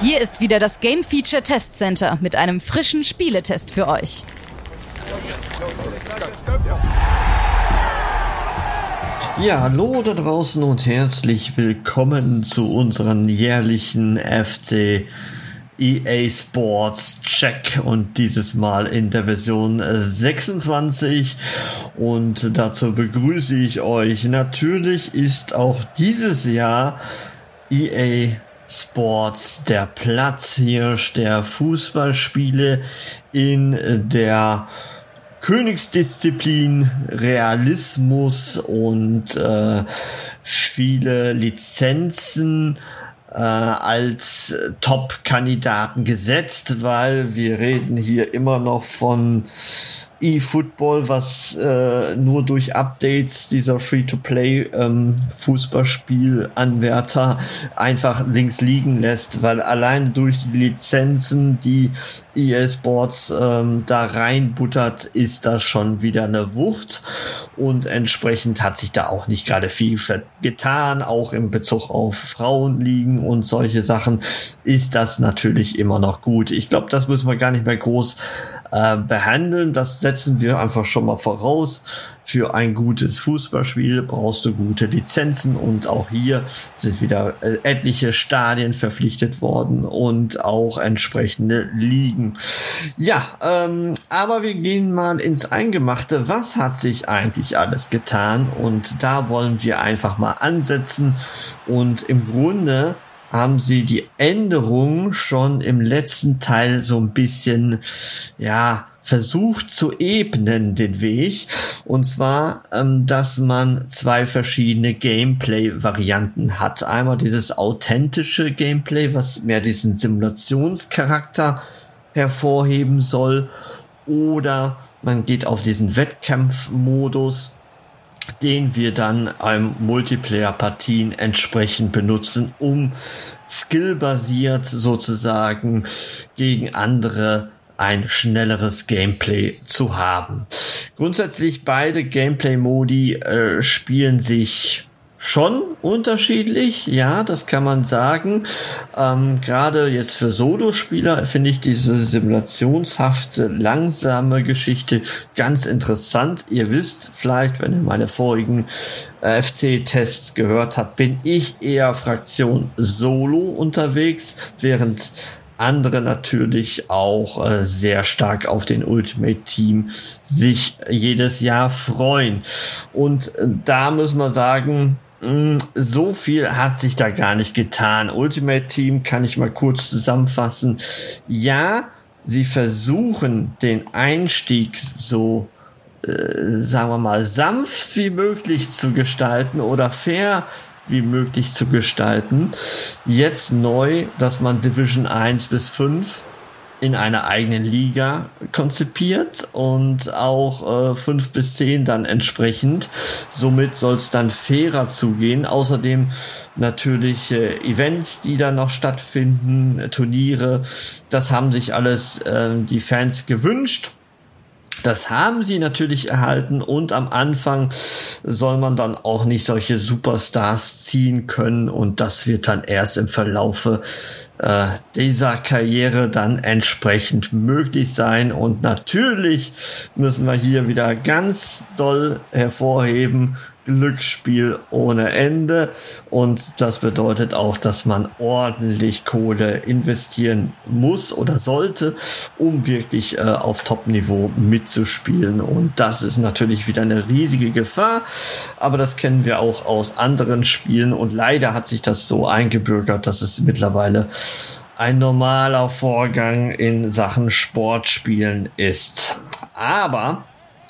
Hier ist wieder das Game Feature Test Center mit einem frischen Spieletest für euch. Ja, hallo da draußen und herzlich willkommen zu unserem jährlichen FC EA Sports Check und dieses Mal in der Version 26 und dazu begrüße ich euch. Natürlich ist auch dieses Jahr EA Sports der Platzhirsch der Fußballspiele in der Königsdisziplin Realismus und viele Lizenzen als Top-Kandidaten gesetzt, weil wir reden hier immer noch von eFootball, was nur durch Updates dieser Free-to-Play Fußballspielanwärter einfach links liegen lässt, weil allein durch die Lizenzen, die EA Sports da reinbuttert, ist das schon wieder eine Wucht und entsprechend hat sich da auch nicht gerade viel getan, auch in Bezug auf Frauenligen und solche Sachen ist das natürlich immer noch gut. Ich glaube, das müssen wir gar nicht mehr groß behandeln, das setzen wir einfach schon mal voraus. Für ein gutes Fußballspiel brauchst du gute Lizenzen und auch hier sind wieder etliche Stadien verpflichtet worden und auch entsprechende Ligen. Ja, aber wir gehen mal ins Eingemachte. Was hat sich eigentlich alles getan? Und da wollen wir einfach mal ansetzen und im Grunde haben sie die Änderungen schon im letzten Teil so ein bisschen, versucht zu ebnen, den Weg. Und zwar, dass man zwei verschiedene Gameplay-Varianten hat. Einmal dieses authentische Gameplay, was mehr diesen Simulationscharakter hervorheben soll. Oder man geht auf diesen Wettkampfmodus, den wir dann im Multiplayer-Partien entsprechend benutzen, um skillbasiert sozusagen gegen andere ein schnelleres Gameplay zu haben. Grundsätzlich beide Gameplay-Modi spielen sich schon unterschiedlich, ja, das kann man sagen. Gerade jetzt für Solospieler finde ich diese simulationshafte, langsame Geschichte ganz interessant. Ihr wisst vielleicht, wenn ihr meine vorigen FC-Tests gehört habt, bin ich eher Fraktion Solo unterwegs, während andere natürlich auch sehr stark auf den Ultimate Team sich jedes Jahr freuen. Und da müssen wir sagen, so viel hat sich da gar nicht getan. Ultimate Team kann ich mal kurz zusammenfassen. Ja, sie versuchen den Einstieg so, sagen wir mal, sanft wie möglich zu gestalten oder fair wie möglich zu gestalten. Jetzt neu, dass man Division 1 bis 5 in einer eigenen Liga konzipiert und auch 5 bis 10 dann entsprechend. Somit soll es dann fairer zugehen. Außerdem natürlich Events, die dann noch stattfinden, Turniere. Das haben sich alles die Fans gewünscht. Das haben sie natürlich erhalten und am Anfang soll man dann auch nicht solche Superstars ziehen können und das wird dann erst im Verlaufe dieser Karriere dann entsprechend möglich sein und natürlich müssen wir hier wieder ganz doll hervorheben, Glücksspiel ohne Ende und das bedeutet auch, dass man ordentlich Kohle investieren muss oder sollte, um wirklich auf Top-Niveau mitzuspielen und das ist natürlich wieder eine riesige Gefahr, aber das kennen wir auch aus anderen Spielen und leider hat sich das so eingebürgert, dass es mittlerweile ein normaler Vorgang in Sachen Sportspielen ist. Aber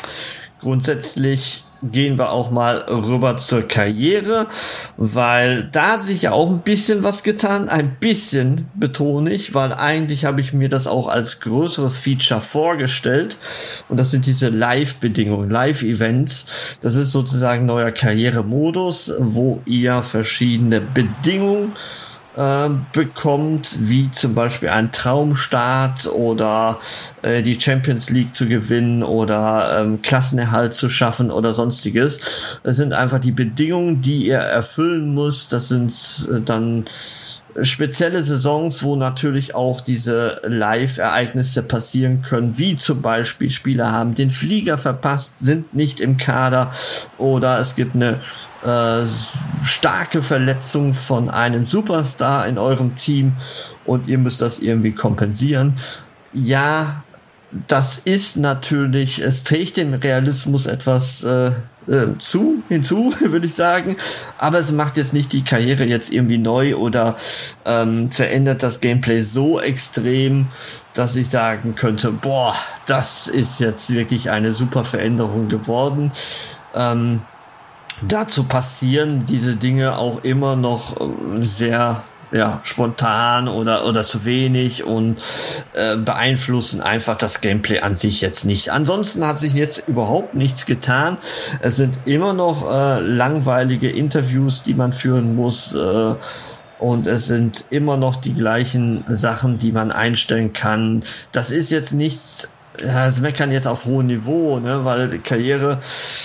grundsätzlich gehen wir auch mal rüber zur Karriere, weil da hat sich ja auch ein bisschen was getan, ein bisschen betone ich, weil eigentlich habe ich mir das auch als größeres Feature vorgestellt und das sind diese Live-Bedingungen, Live-Events, das ist sozusagen neuer Karrieremodus, wo ihr verschiedene Bedingungen bekommt, wie zum Beispiel ein Traumstart oder die Champions League zu gewinnen oder Klassenerhalt zu schaffen oder sonstiges. Das sind einfach die Bedingungen, die ihr erfüllen müsst. Das sind dann spezielle Saisons, wo natürlich auch diese Live-Ereignisse passieren können, wie zum Beispiel Spieler haben den Flieger verpasst, sind nicht im Kader oder es gibt eine starke Verletzung von einem Superstar in eurem Team und ihr müsst das irgendwie kompensieren. Ja, das ist natürlich, es trägt dem Realismus etwas hinzu, würde ich sagen, aber es macht jetzt nicht die Karriere jetzt irgendwie neu oder verändert das Gameplay so extrem, dass ich sagen könnte, boah, das ist jetzt wirklich eine super Veränderung geworden. Dazu passieren diese Dinge auch immer noch sehr spontan oder zu wenig und beeinflussen einfach das Gameplay an sich jetzt nicht. Ansonsten hat sich jetzt überhaupt nichts getan. Es sind immer noch langweilige Interviews, die man führen muss, und es sind immer noch die gleichen Sachen, die man einstellen kann. Das ist jetzt nichts, das meckern jetzt auf hohem Niveau, ne, weil die Karriere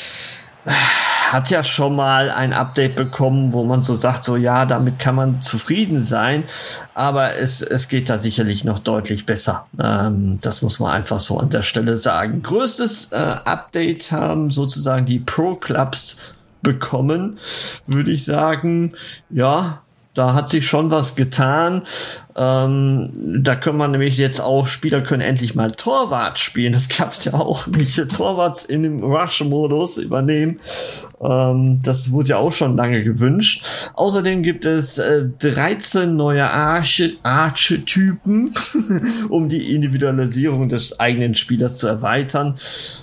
hat ja schon mal ein Update bekommen, wo man so sagt, so ja, damit kann man zufrieden sein, aber es geht da sicherlich noch deutlich besser. Das muss man einfach so an der Stelle sagen. Größtes Update haben sozusagen die Pro-Clubs bekommen, würde ich sagen. Ja, da hat sich schon was getan. Da können man nämlich jetzt auch, Spieler können endlich mal Torwart spielen. Das gab's ja auch nicht. Torwarts in dem Rush-Modus übernehmen. Das wurde ja auch schon lange gewünscht. Außerdem gibt es 13 neue Archetypen, um die Individualisierung des eigenen Spielers zu erweitern.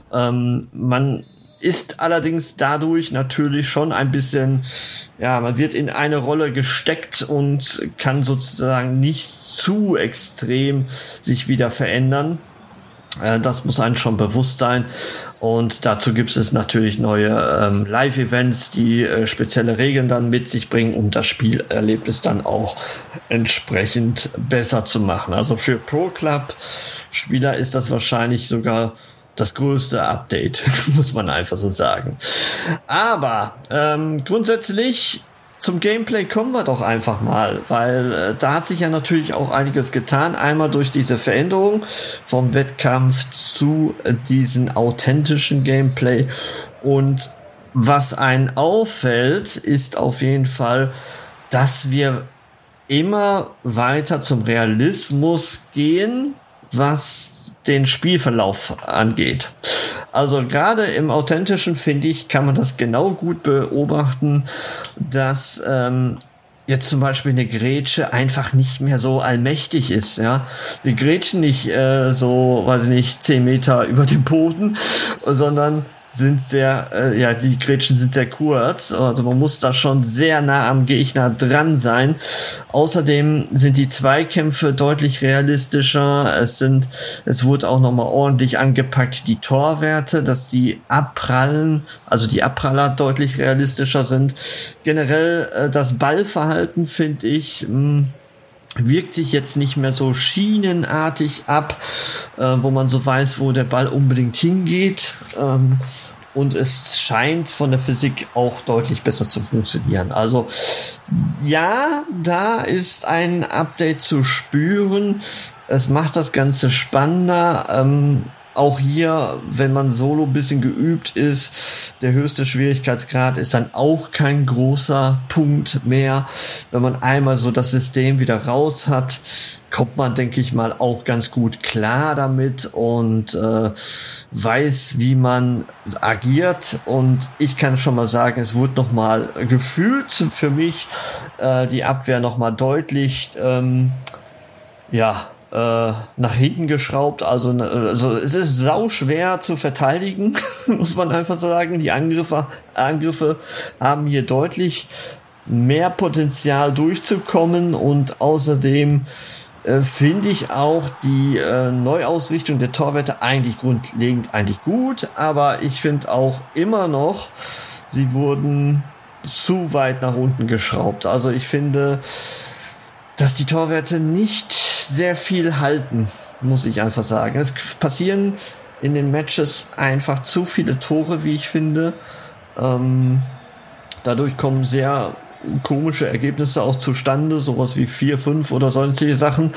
Man ist allerdings dadurch natürlich schon ein bisschen, man wird in eine Rolle gesteckt und kann sozusagen nicht zu extrem sich wieder verändern. Das muss einem schon bewusst sein. Und dazu gibt es natürlich neue Live-Events, die spezielle Regeln dann mit sich bringen, um das Spielerlebnis dann auch entsprechend besser zu machen. Also für Pro-Club-Spieler ist das wahrscheinlich sogar das größte Update, muss man einfach so sagen. Aber grundsätzlich zum Gameplay kommen wir doch einfach mal, weil da hat sich ja natürlich auch einiges getan. Einmal durch diese Veränderung vom Wettkampf zu diesen authentischen Gameplay. Und was einen auffällt, ist auf jeden Fall, dass wir immer weiter zum Realismus gehen, was den Spielverlauf angeht. Also gerade im Authentischen, finde ich, kann man das genau gut beobachten, dass jetzt zum Beispiel eine Grätsche einfach nicht mehr so allmächtig ist, ja. Wir grätschen nicht so, weiß ich nicht, 10 Meter über dem Boden, sondern sind sehr, die Grätschen sind sehr kurz, also man muss da schon sehr nah am Gegner dran sein. Außerdem sind die Zweikämpfe deutlich realistischer, es wurde auch nochmal ordentlich angepackt, die Torwerte, dass die Abprallen, also die Abpraller deutlich realistischer sind. Generell das Ballverhalten, finde ich, wirkt sich jetzt nicht mehr so schienenartig ab, wo man so weiß, wo der Ball unbedingt hingeht. Und es scheint von der Physik auch deutlich besser zu funktionieren. Also ja, da ist ein Update zu spüren. Es macht das Ganze spannender. Auch hier, wenn man solo ein bisschen geübt ist, der höchste Schwierigkeitsgrad ist dann auch kein großer Punkt mehr. Wenn man einmal so das System wieder raus hat, kommt man, denke ich mal, auch ganz gut klar damit und weiß, wie man agiert. Und ich kann schon mal sagen, es wurde nochmal gefühlt für mich die Abwehr nochmal deutlich nach hinten geschraubt, also es ist sau schwer zu verteidigen, muss man einfach sagen. Die Angriffe haben hier deutlich mehr Potenzial durchzukommen und außerdem finde ich auch die Neuausrichtung der Torwerte eigentlich grundlegend eigentlich gut, aber ich finde auch immer noch, sie wurden zu weit nach unten geschraubt. Also ich finde, dass die Torwerte nicht sehr viel halten, muss ich einfach sagen. Es passieren in den Matches einfach zu viele Tore, wie ich finde. Dadurch kommen sehr komische Ergebnisse auch zustande, sowas wie 4-5 oder solche Sachen.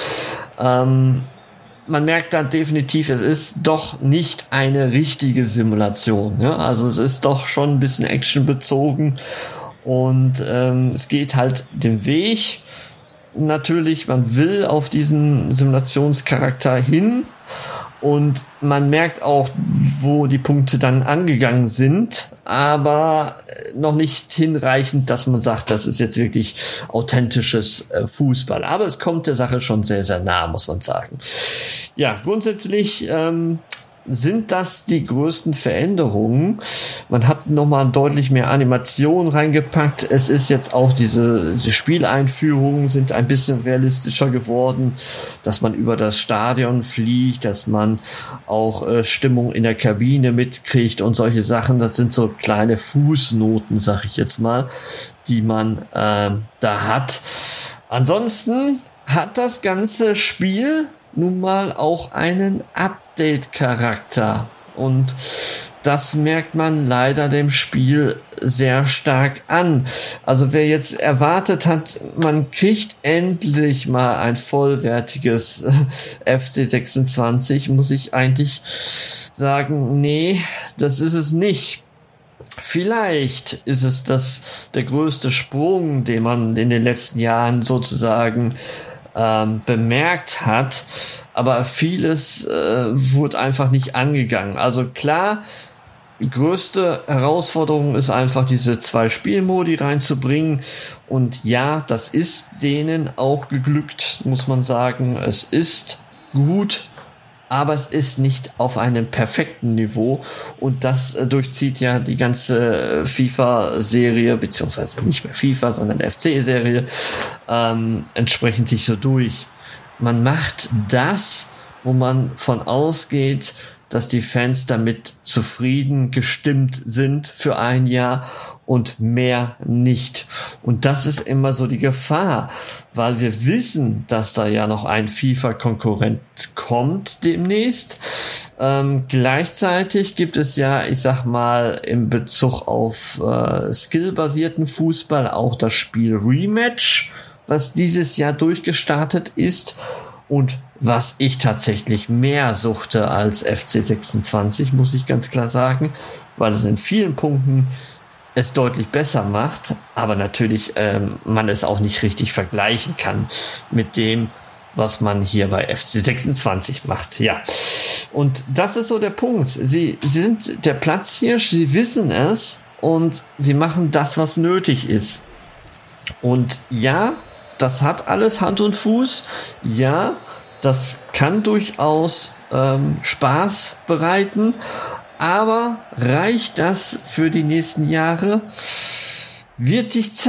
Man merkt da definitiv, es ist doch nicht eine richtige Simulation. Ja? Also es ist doch schon ein bisschen actionbezogen und es geht halt den Weg. Natürlich, man will auf diesen Simulationscharakter hin und man merkt auch, wo die Punkte dann angegangen sind, aber noch nicht hinreichend, dass man sagt, das ist jetzt wirklich authentisches Fußball. Aber es kommt der Sache schon sehr, sehr nah, muss man sagen. Ja, grundsätzlich sind das die größten Veränderungen. Man hat nochmal deutlich mehr Animation reingepackt. Es ist jetzt auch die Spieleinführungen sind ein bisschen realistischer geworden, dass man über das Stadion fliegt, dass man auch Stimmung in der Kabine mitkriegt und solche Sachen. Das sind so kleine Fußnoten, sag ich jetzt mal, die man da hat. Ansonsten hat das ganze Spiel nun mal auch einen Update-Charakter. Und das merkt man leider dem Spiel sehr stark an. Also wer jetzt erwartet hat, man kriegt endlich mal ein vollwertiges FC 26, muss ich eigentlich sagen, nee, das ist es nicht. Vielleicht ist es der größte Sprung, den man in den letzten Jahren sozusagen bemerkt hat, aber vieles wurde einfach nicht angegangen. Also klar, die größte Herausforderung ist einfach, diese 2 Spielmodi reinzubringen, und ja, das ist denen auch geglückt, muss man sagen. Es ist gut, aber es ist nicht auf einem perfekten Niveau, und das durchzieht ja die ganze FIFA-Serie, beziehungsweise nicht mehr FIFA, sondern FC-Serie, entsprechend sich so durch. Man macht das, wo man von ausgeht, dass die Fans damit zufrieden gestimmt sind für ein Jahr und mehr nicht. Und das ist immer so die Gefahr, weil wir wissen, dass da ja noch ein FIFA-Konkurrent kommt demnächst. Gleichzeitig gibt es ja, ich sag mal, im Bezug auf skillbasierten Fußball auch das Spiel Rematch, was dieses Jahr durchgestartet ist und was ich tatsächlich mehr suchte als FC 26, muss ich ganz klar sagen, weil es in vielen Punkten es deutlich besser macht, aber natürlich man es auch nicht richtig vergleichen kann mit dem, was man hier bei FC 26 macht. Ja, und das ist so der Punkt. Sie sind der Platzhirsch, sie wissen es und sie machen das, was nötig ist. Und ja, das hat alles Hand und Fuß. Ja, das kann durchaus Spaß bereiten. Aber reicht das für die nächsten Jahre? Wird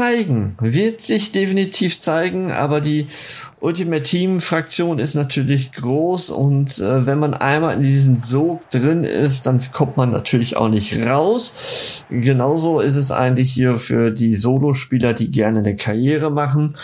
sich definitiv zeigen, aber die Ultimate Team Fraktion ist natürlich groß, und wenn man einmal in diesen Sog drin ist, dann kommt man natürlich auch nicht raus. Genauso ist es eigentlich hier für die Solospieler, die gerne eine Karriere machen.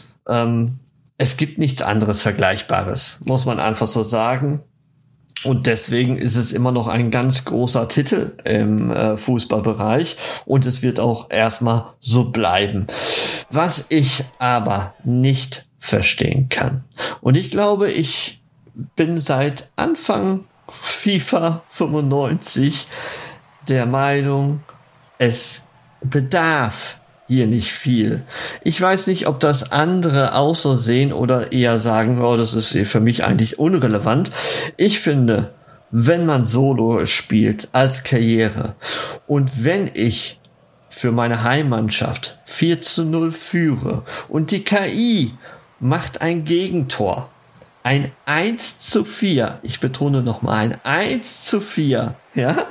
Es gibt nichts anderes Vergleichbares, muss man einfach so sagen. Und deswegen ist es immer noch ein ganz großer Titel im Fußballbereich, und es wird auch erstmal so bleiben. Was ich aber nicht verstehen kann, und ich glaube, ich bin seit Anfang FIFA 95 der Meinung, es bedarf hier nicht viel. Ich weiß nicht, ob das andere auch so sehen oder eher sagen, oh, das ist für mich eigentlich unrelevant. Ich finde, wenn man Solo spielt als Karriere und wenn ich für meine Heimmannschaft 4-0 führe und die KI macht ein Gegentor, ein 1-4, ich betone nochmal, ein 1-4, ja,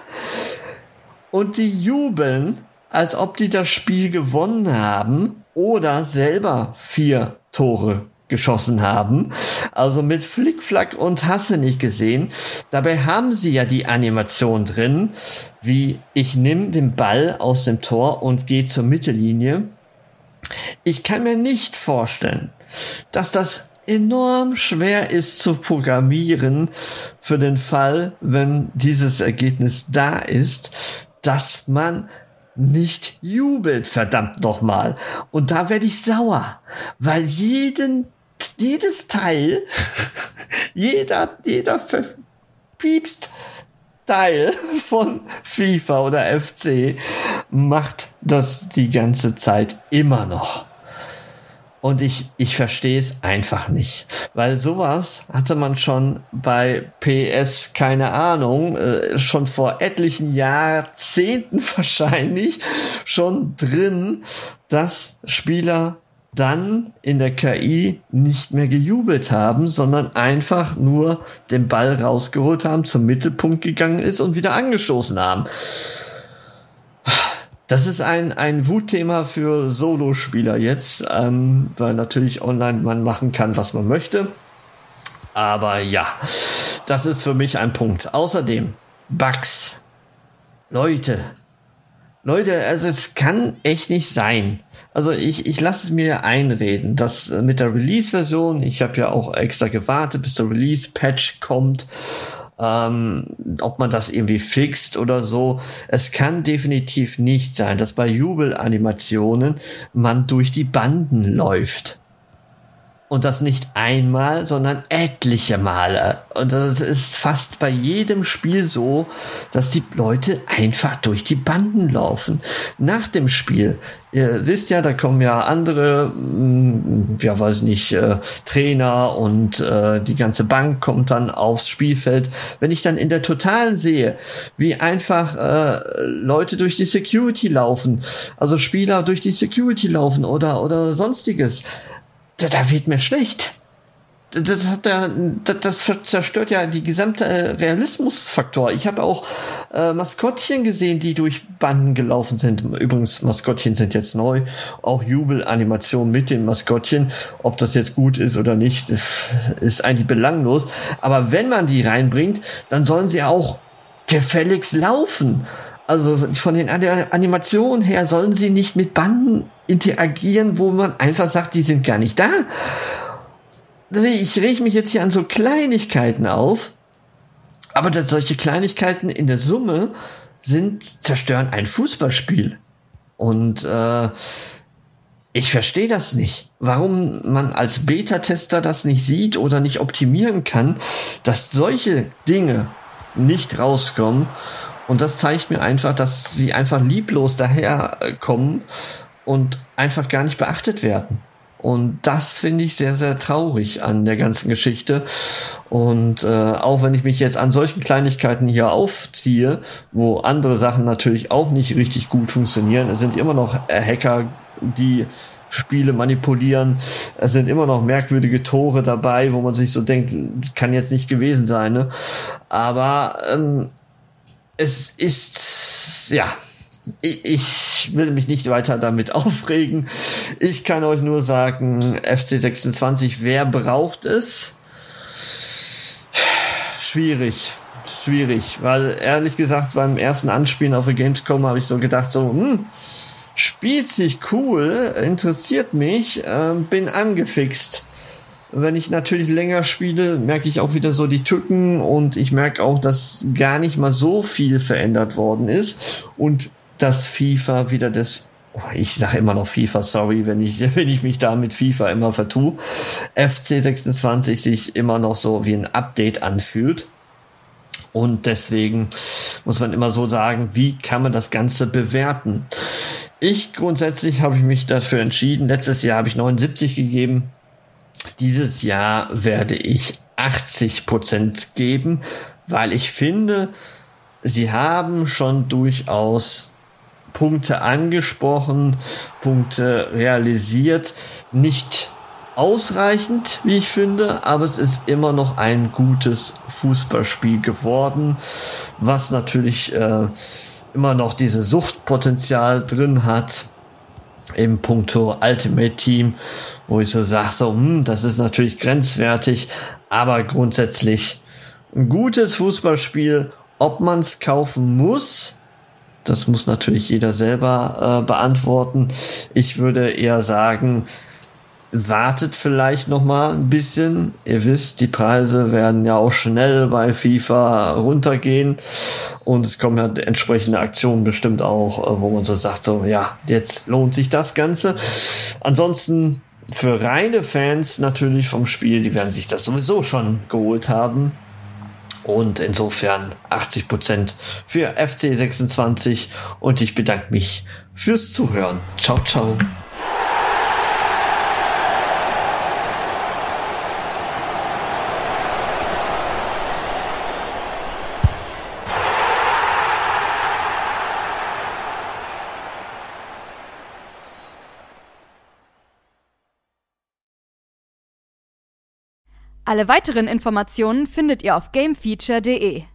und die jubeln, als ob die das Spiel gewonnen haben oder selber 4 Tore geschossen haben. Also mit Flickflack und Hasse nicht gesehen. Dabei haben sie ja die Animation drin, wie ich nehme den Ball aus dem Tor und gehe zur Mittellinie. Ich kann mir nicht vorstellen, dass das enorm schwer ist zu programmieren für den Fall, wenn dieses Ergebnis da ist, dass man nicht jubelt, verdammt nochmal. Und da werde ich sauer, weil jedes Teil, jeder verpiepst Teil von FIFA oder FC macht das die ganze Zeit immer noch. Und ich verstehe es einfach nicht. Weil sowas hatte man schon bei PS, keine Ahnung, schon vor etlichen Jahrzehnten wahrscheinlich schon drin, dass Spieler dann in der KI nicht mehr gejubelt haben, sondern einfach nur den Ball rausgeholt haben, zum Mittelpunkt gegangen ist und wieder angestoßen haben. Das ist ein Wutthema für Solospieler jetzt, weil natürlich online man machen kann, was man möchte. Aber ja, das ist für mich ein Punkt. Außerdem, Bugs. Leute, also es kann echt nicht sein. Also ich lasse es mir einreden, dass mit der Release-Version, ich habe ja auch extra gewartet, bis der Release-Patch kommt, ob man das irgendwie fixt oder so. Es kann definitiv nicht sein, dass bei Jubelanimationen man durch die Banden läuft. Und das nicht einmal, sondern etliche Male. Und das ist fast bei jedem Spiel so, dass die Leute einfach durch die Banden laufen. Nach dem Spiel, ihr wisst ja, da kommen ja andere, ja weiß nicht, Trainer und die ganze Bank kommt dann aufs Spielfeld. Wenn ich dann in der Totalen sehe, wie einfach Leute durch die Security laufen, also Spieler durch die Security laufen oder sonstiges, da wird mir schlecht. Das zerstört ja die gesamte Realismusfaktor. Ich habe auch Maskottchen gesehen, die durch Banden gelaufen sind. Übrigens, Maskottchen sind jetzt neu. Auch Jubelanimationen mit den Maskottchen. Ob das jetzt gut ist oder nicht, ist eigentlich belanglos. Aber wenn man die reinbringt, dann sollen sie auch gefälligst laufen. Also von den Animationen her sollen sie nicht mit Banden interagieren, wo man einfach sagt, die sind gar nicht da. Ich reg mich jetzt hier an so Kleinigkeiten auf, aber dass solche Kleinigkeiten in der Summe zerstören ein Fußballspiel. Und ich verstehe das nicht. Warum man als Beta-Tester das nicht sieht oder nicht optimieren kann, dass solche Dinge nicht rauskommen. Und das zeigt mir einfach, dass sie einfach lieblos daherkommen und einfach gar nicht beachtet werden. Und das finde ich sehr, sehr traurig an der ganzen Geschichte. Und auch wenn ich mich jetzt an solchen Kleinigkeiten hier aufziehe, wo andere Sachen natürlich auch nicht richtig gut funktionieren, es sind immer noch Hacker, die Spiele manipulieren, es sind immer noch merkwürdige Tore dabei, wo man sich so denkt, kann jetzt nicht gewesen sein, ne? Aber es ist, ja, ich will mich nicht weiter damit aufregen. Ich kann euch nur sagen, FC 26, wer braucht es? Schwierig, weil ehrlich gesagt beim ersten Anspielen auf der Gamescom habe ich so gedacht, spielt sich cool, interessiert mich, bin angefixt. Wenn ich natürlich länger spiele, merke ich auch wieder so die Tücken und ich merke auch, dass gar nicht mal so viel verändert worden ist und dass FIFA wieder ich sage immer noch FIFA, sorry, wenn ich mich da mit FIFA immer vertue, FC 26 sich immer noch so wie ein Update anfühlt. Und deswegen muss man immer so sagen, wie kann man das Ganze bewerten? Grundsätzlich habe ich mich dafür entschieden, letztes Jahr habe ich 79 gegeben. Dieses Jahr werde ich 80% geben, weil ich finde, sie haben schon durchaus Punkte angesprochen, Punkte realisiert, nicht ausreichend, wie ich finde, aber es ist immer noch ein gutes Fußballspiel geworden, was natürlich immer noch dieses Suchtpotenzial drin hat im Punkto Ultimate Team, wo ich so sage, das ist natürlich grenzwertig, aber grundsätzlich ein gutes Fußballspiel. Ob man es kaufen muss, das muss natürlich jeder selber beantworten. Ich würde eher sagen, wartet vielleicht noch mal ein bisschen. Ihr wisst, die Preise werden ja auch schnell bei FIFA runtergehen und es kommen ja entsprechende Aktionen bestimmt auch, wo man so sagt, so ja, jetzt lohnt sich das Ganze. Ansonsten für reine Fans natürlich vom Spiel, die werden sich das sowieso schon geholt haben. Und insofern 80% für FC26 und ich bedanke mich fürs Zuhören. Ciao, ciao. Alle weiteren Informationen findet ihr auf gamefeature.de.